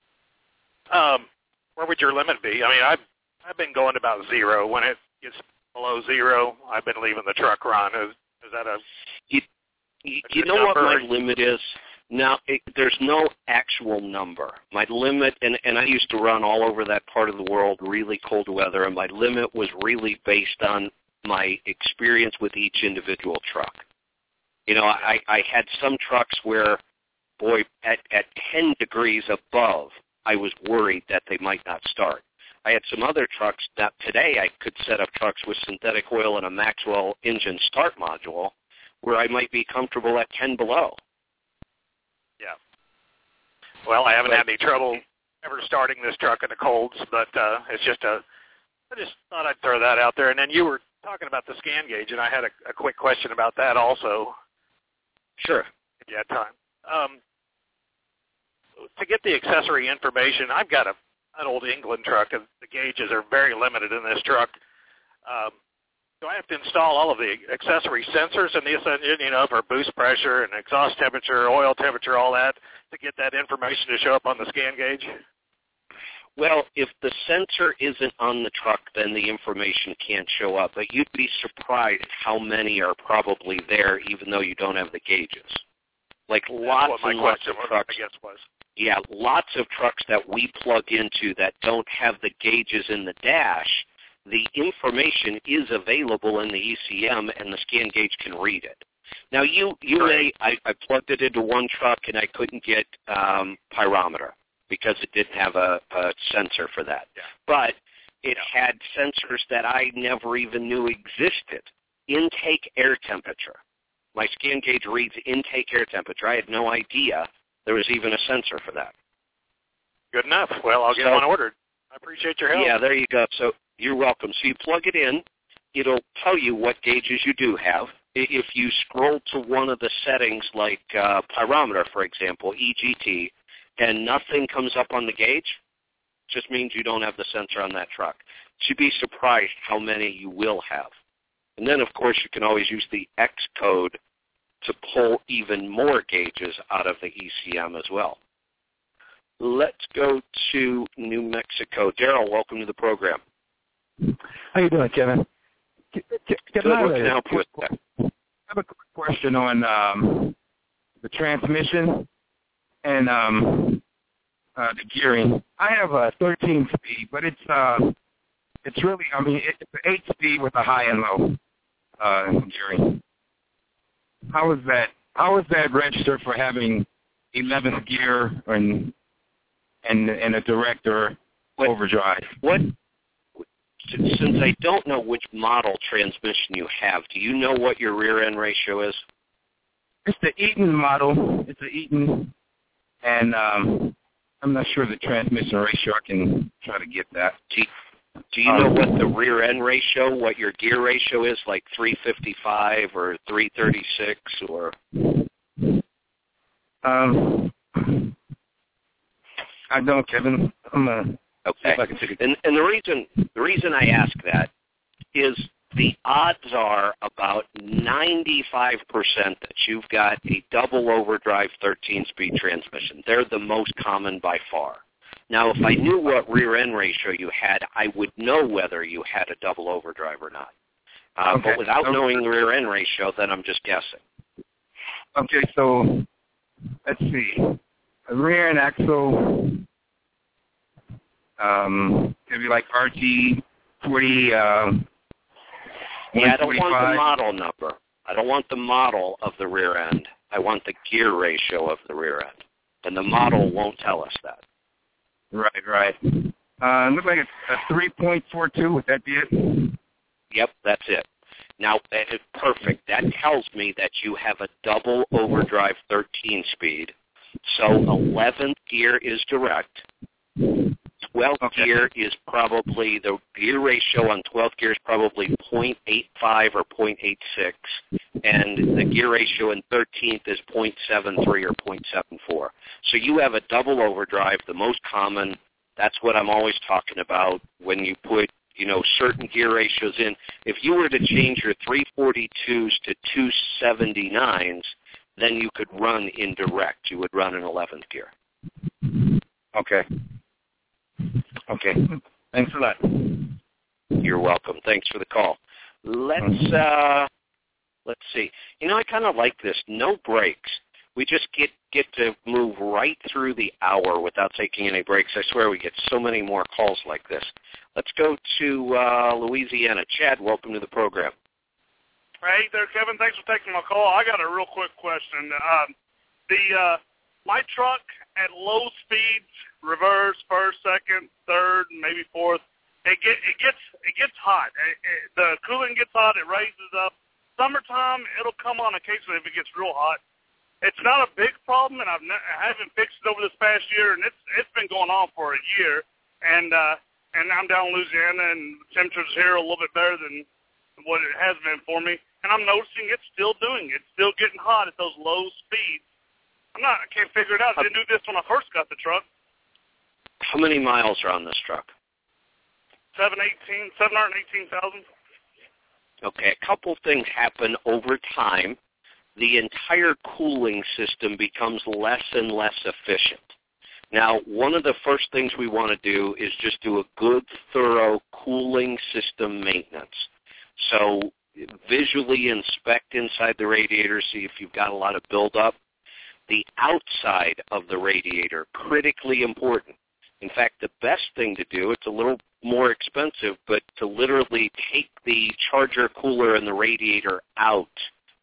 Um, where would your limit be? I mean, I've, I've been going about zero. When it gets below zero, I've been leaving the truck run. Is, is that a... You, you, you know what my limit is? Now, it, there's no actual number. My limit, and, and I used to run all over that part of the world, really cold weather, and my limit was really based on my experience with each individual truck. You know, I, I had some trucks where, boy, at, at ten degrees above, I was worried that they might not start. I had some other trucks that today I could set up trucks with synthetic oil and a Maxwell engine start module where I might be comfortable at ten below. Yeah. Well, I haven't had any trouble ever starting this truck in the colds, but uh, it's just a, I just thought I'd throw that out there. And then you were talking about the scan gauge, and I had a, a quick question about that also. Sure. If you had time. Um, to get the accessory information, I've got a an old England truck, and the gauges are very limited in this truck. Um, do I have to install all of the accessory sensors in this engine, you know, for boost pressure and exhaust temperature, oil temperature, all that, to get that information to show up on the scan gauge? Well, if the sensor isn't on the truck, then the information can't show up. But you'd be surprised how many are probably there, even though you don't have the gauges. Like That's lots what my and lots question of trucks. I guess was. Yeah, lots of trucks that we plug into that don't have the gauges in the dash, the information is available in the E C M, and the scan gauge can read it. Now, you you may, I, I plugged it into one truck and I couldn't get um, pyrometer because it didn't have a, a sensor for that. Yeah. But it had sensors that I never even knew existed. Intake air temperature. My scan gauge reads intake air temperature. I had no idea there was even a sensor for that. Good enough. Well, I'll get So, one ordered. I appreciate your help. Yeah, there you go. So you're welcome. So you plug it in. It'll tell you what gauges you do have. If you scroll to one of the settings like uh, pyrometer, for example, E G T, and nothing comes up on the gauge, just means you don't have the sensor on that truck. You'd be surprised how many you will have. And then, of course, you can always use the X code to pull even more gauges out of the E C M as well. Let's go to New Mexico. Daryl, welcome to the program. How you doing, Kevin? Can, can, Good. I, What can I help you with that? I have a quick question on um, the transmission and um, uh, the gearing. I have a thirteen speed, but it's uh, it's really, I mean, it's an eight speed with a high and low uh, gearing. How is that? How is that registered for having eleventh gear and and and a direct or what, overdrive? What? Since I don't know which model transmission you have, do you know what your rear end ratio is? It's the Eaton model. It's the Eaton, and um, I'm not sure the transmission ratio. I can try to get that. Do you, do you know what the rear end ratio, what your gear ratio is, like three fifty-five or three thirty-six or? Um, I don't, Kevin. I'm a. Okay. And, and the reason the reason I ask that is the odds are about ninety-five percent that you've got a double overdrive thirteen-speed transmission. They're the most common by far. Now, if I knew what rear end ratio you had, I would know whether you had a double overdrive or not. Uh, okay. But without knowing the rear end ratio, then I'm just guessing. Okay, so let's see. A rear end axle. Um, could be like R G forty. Um, yeah, I don't want the model number. I don't want the model of the rear end. I want the gear ratio of the rear end, and the model won't tell us that. Right, right. Uh, looks like it's a three point four two. Would that be it? Yep, that's it. Now, that is perfect. That tells me that you have a double overdrive thirteen speed. So eleventh gear is direct. twelfth okay. gear is probably, the gear ratio on twelfth gear is probably point eight five or point eight six, and the gear ratio in thirteenth is point seven three or point seven four. So you have a double overdrive, the most common. That's what I'm always talking about when you put, you know, certain gear ratios in. If you were to change your three forty-twos to two seventy-nines, then you could run indirect. You would run an eleventh gear. Okay. Okay. Thanks a lot. You're welcome. Thanks for the call. Let's uh, let's see. You know, I kind of like this. No breaks. We just get get to move right through the hour without taking any breaks. I swear we get so many more calls like this. Let's go to uh, Louisiana. Chad, welcome to the program. Hey there, Kevin. Thanks for taking my call. I got a real quick question. Um, the uh, my truck at low speeds, reverse, first, second, third, and maybe fourth, it get it gets it gets hot. It, it, the cooling gets hot. It raises up. Summertime, it'll come on occasionally if it gets real hot. It's not a big problem, and I've ne- I haven't fixed it over this past year, and it's it's been going on for a year. And uh, and I'm down in Louisiana, and the temperature's here a little bit better than what it has been for me. And I'm noticing it's still doing it. It's still getting hot at those low speeds. I'm not. I can't figure it out. I didn't do this when I first got the truck. How many miles are on this truck? Seven eighteen, seven hundred eighteen thousand. Okay, a couple things happen over time. The entire cooling system becomes less and less efficient. Now, one of the first things we want to do is just do a good, thorough cooling system maintenance. So visually inspect inside the radiator, see if you've got a lot of buildup. The outside of the radiator, critically important. In fact, the best thing to do, it's a little more expensive, but to literally take the charger cooler and the radiator out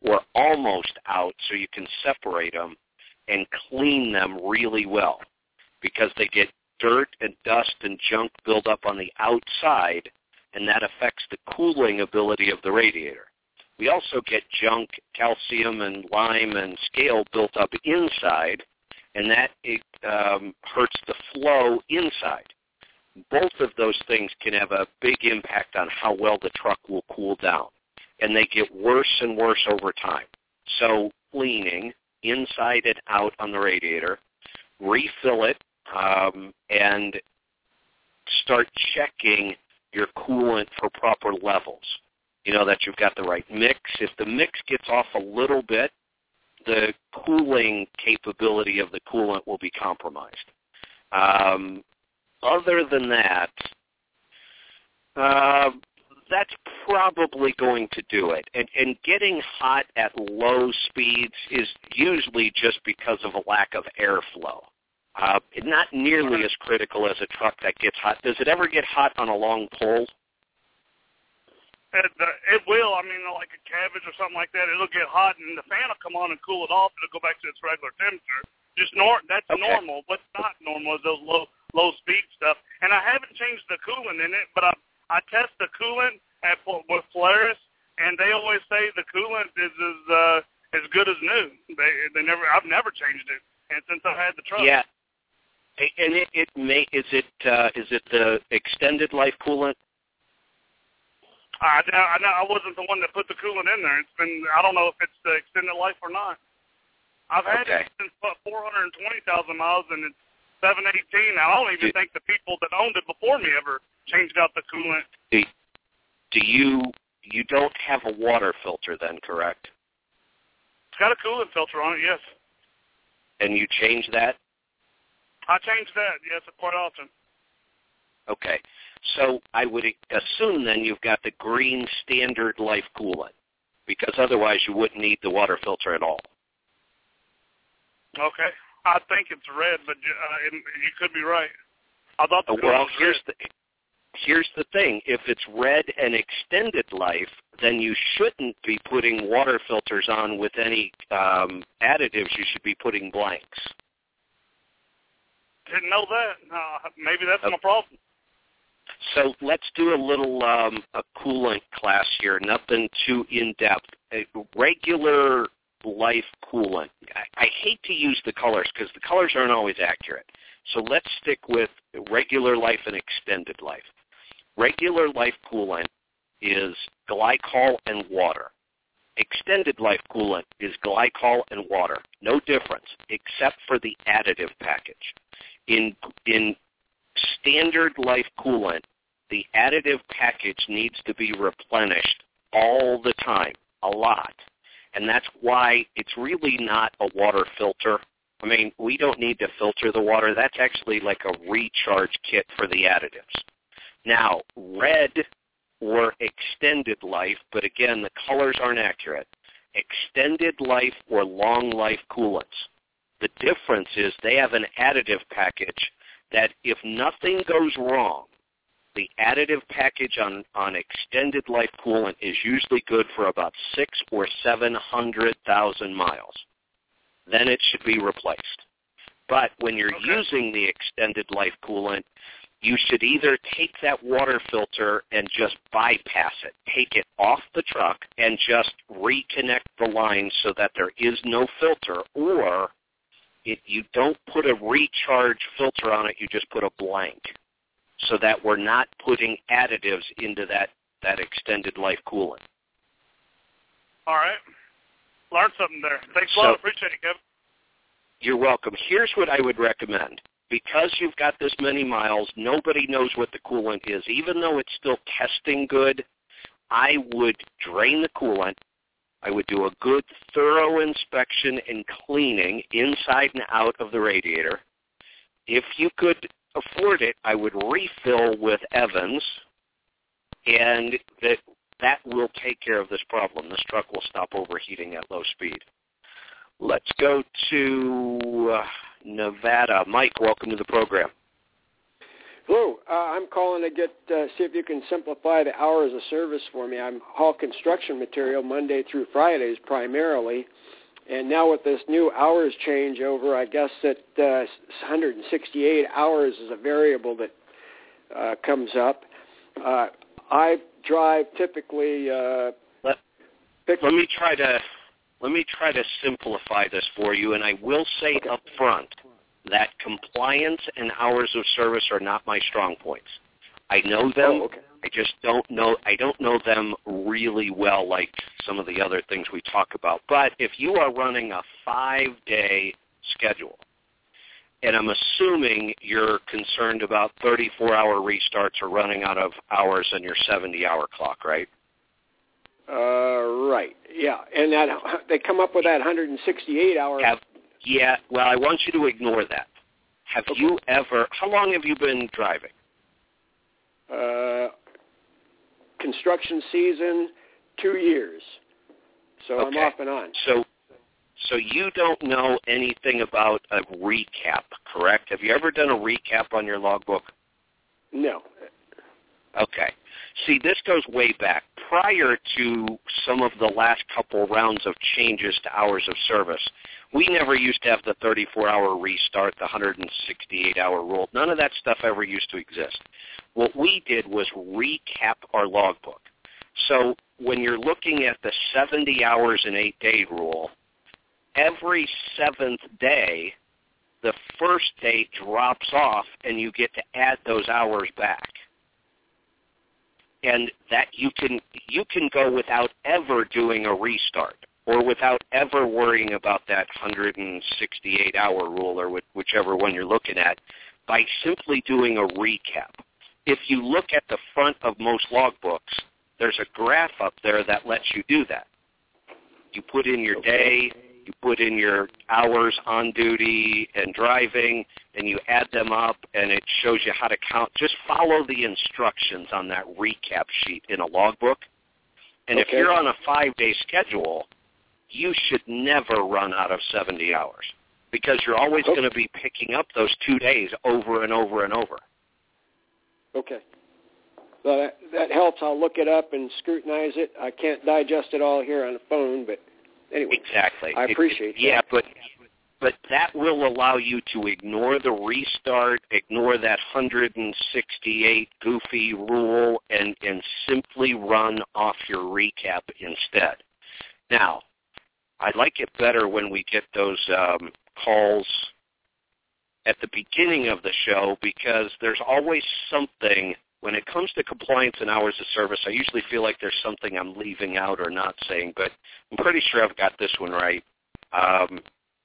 or almost out so you can separate them and clean them really well, because they get dirt and dust and junk build up on the outside, and that affects the cooling ability of the radiator. We also get junk, calcium and lime and scale built up inside, and that it, um, hurts the flow inside. Both of those things can have a big impact on how well the truck will cool down, and they get worse and worse over time. So cleaning inside and out on the radiator, refill it, um, and start checking your coolant for proper levels. You know, that you've got the right mix. If the mix gets off a little bit, the cooling capability of the coolant will be compromised. Um, other than that, uh, that's probably going to do it. And, and getting hot at low speeds is usually just because of a lack of airflow. Uh, not nearly as critical as a truck that gets hot. Does it ever get hot on a long pole? It, uh, it will. I mean, like a cabbage or something like that, it'll get hot, and the fan will come on and cool it off. It'll go back to its regular temperature. Just nor- That's okay. Normal. What's not normal is those low low speed stuff. And I haven't changed the coolant in it, but I I test the coolant at with Polaris, and they always say the coolant is as uh, as good as new. They they never. I've never changed it, and since I've had the truck. Yeah. And it, it may is it uh, is it the extended life coolant? I, I, I wasn't the one that put the coolant in there. It's been, I don't know if it's the extended life or not. I've had okay. it since four hundred twenty thousand miles, and it's seven eighteen. I don't even do, think the people that owned it before me ever changed out the coolant. Do, do you, you don't have a water filter then, correct? It's got a coolant filter on it, yes. And you change that? I change that, yes, quite often. Okay. So I would assume then you've got the green standard life coolant, because otherwise you wouldn't need the water filter at all. Okay. I think it's red, but uh, it, you could be right. I thought the well, was here's red. the here's the thing. If it's red and extended life, then you shouldn't be putting water filters on with any um, additives. You should be putting blanks. Didn't know that. Uh, maybe that's okay. my problem. So let's do a little um, a coolant class here, nothing too in-depth. A regular life coolant. I, I hate to use the colors because the colors aren't always accurate. So let's stick with regular life and extended life. Regular life coolant is glycol and water. Extended life coolant is glycol and water. No difference except for the additive package. In in standard life coolant, the additive package needs to be replenished all the time, a lot. And that's why it's really not a water filter. I mean, we don't need to filter the water. That's actually like a recharge kit for the additives. Now, red or extended life, but again, the colors aren't accurate, extended life or long life coolants. The difference is they have an additive package that if nothing goes wrong, the additive package on, on extended life coolant is usually good for about six or seven hundred thousand miles. Then it should be replaced. But when you're okay. using the extended life coolant, you should either take that water filter and just bypass it, take it off the truck and just reconnect the lines so that there is no filter, or if you don't put a recharge filter on it, you just put a blank, so that we're not putting additives into that, that extended life coolant. All right. Learned something there. Thanks a so, lot. Appreciate it, Kevin. You're welcome. Here's what I would recommend. Because you've got this many miles, nobody knows what the coolant is. Even though it's still testing good, I would drain the coolant. I would do a good, thorough inspection and cleaning inside and out of the radiator. If you could afford it, I would refill with Evans, and that that will take care of this problem. This truck will stop overheating at low speed. Let's go to uh, Nevada. Mike, welcome to the program. Hello, uh, I'm calling to get uh, see if you can simplify the hours of service for me. I'm haul construction material Monday through Fridays primarily, and now with this new hours changeover, I guess that uh, one hundred sixty-eight hours is a variable that uh, comes up. Uh, I drive typically. Uh, let, let me try to let me try to simplify this for you, and I will say okay. up front that compliance and hours of service are not my strong points. I know them. Oh, okay. I just don't know. I don't know them really well, like some of the other things we talk about. But if you are running a five-day schedule, and I'm assuming you're concerned about thirty-four hour restarts or running out of hours on your seventy-hour clock, right? Uh, right. Yeah, and that they come up with that one hundred sixty-eight hour. Have, yeah. Well, I want you to ignore that. Have okay. you ever? How long have you been driving? Uh, construction season, two years. So okay. I'm off and on. So, so you don't know anything about a recap, correct? Have you ever done a recap on your logbook? No. Okay. See, this goes way back. Prior to some of the last couple rounds of changes to hours of service, we never used to have the thirty-four hour restart, the one hundred sixty-eight hour rule. None of that stuff ever used to exist. What we did was recap our logbook. So when you're looking at the seventy hours in eight day rule, every seventh day, the first day drops off and you get to add those hours back. And that you can you can go without ever doing a restart or without ever worrying about that one hundred sixty-eight hour rule or whichever one you're looking at by simply doing a recap. If you look at the front of most logbooks, there's a graph up there that lets you do that. You put in your day, you put in your hours on duty and driving, and you add them up, and it shows you how to count. Just follow the instructions on that recap sheet in a logbook. And okay. if you're on a five-day schedule, you should never run out of seventy hours because you're always okay. going to be picking up those two days over and over and over. Okay. Well, that, that helps. I'll look it up and scrutinize it. I can't digest it all here on the phone, but anyway. Exactly. I appreciate it, that. Yeah, but but that will allow you to ignore the restart, ignore that one hundred sixty-eight goofy rule, and, and simply run off your recap instead. Now, I like it better when we get those um, calls at the beginning of the show because there's always something. When it comes to compliance and hours of service, I usually feel like there's something I'm leaving out or not saying, but I'm pretty sure I've got this one right. Um,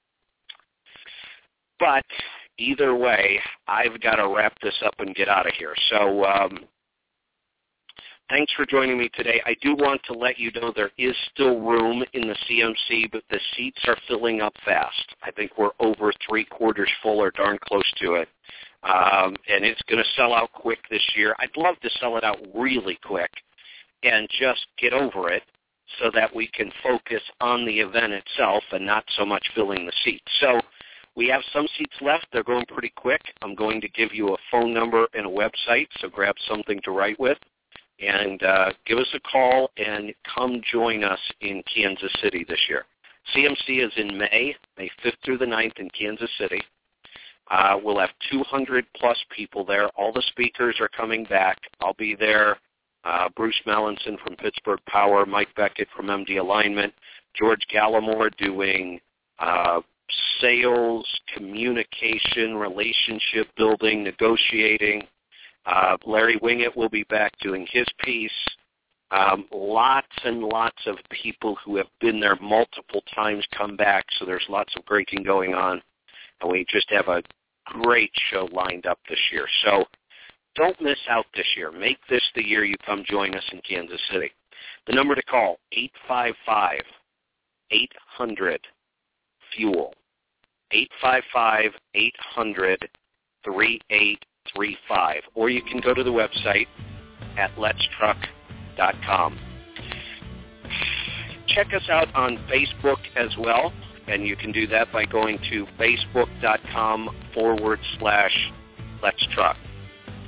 but either way, I've got to wrap this up and get out of here. So um, thanks for joining me today. I do want to let you know there is still room in the C M C, but the seats are filling up fast. I think we're over three quarters full or darn close to it. Um, and it's going to sell out quick this year. I'd love to sell it out really quick and just get over it so that we can focus on the event itself and not so much filling the seats. So we have some seats left. They're going pretty quick. I'm going to give you a phone number and a website, so grab something to write with. And uh, give us a call and come join us in Kansas City this year. C M C is in May, May fifth through the ninth in Kansas City. Uh, we'll have two hundred plus people there. All the speakers are coming back. I'll be there. Uh, Bruce Mallinson from Pittsburgh Power, Mike Beckett from M D Alignment, George Gallimore doing uh, sales, communication, relationship building, negotiating. Uh, Larry Wingett will be back doing his piece. Um, lots and lots of people who have been there multiple times come back, so there's lots of greeting going on. And we just have a great show lined up this year. So don't miss out this year. Make this the year you come join us in Kansas City. The number to call, eight five five, eight hundred, FUEL. eight five five, eight hundred, three eight three five. Or you can go to the website at lets truck dot com. Check us out on Facebook as well. And you can do that by going to facebook.com forward slash Let's Truck.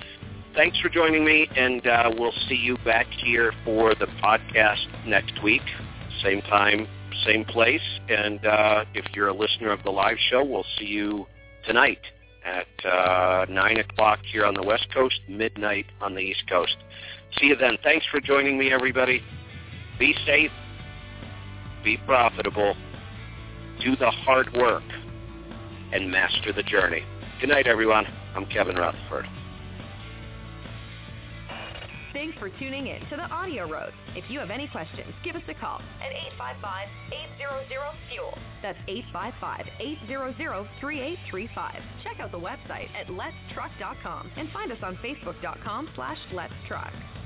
thanks for joining me, and uh, we'll see you back here for the podcast next week. Same time, same place. And uh, if you're a listener of the live show, we'll see you tonight at uh, nine o'clock here on the West Coast, midnight on the East Coast. See you then. Thanks for joining me, everybody. Be safe. Be profitable. Do the hard work. And master the journey. Good night, everyone. I'm Kevin Rutherford. Thanks for tuning in to the Audio Road. If you have any questions, give us a call at eight five five, eight hundred, FUEL. That's eight five five, eight hundred, three eight three five. Check out the website at lets truck dot com and find us on facebook dot com slash let's truck.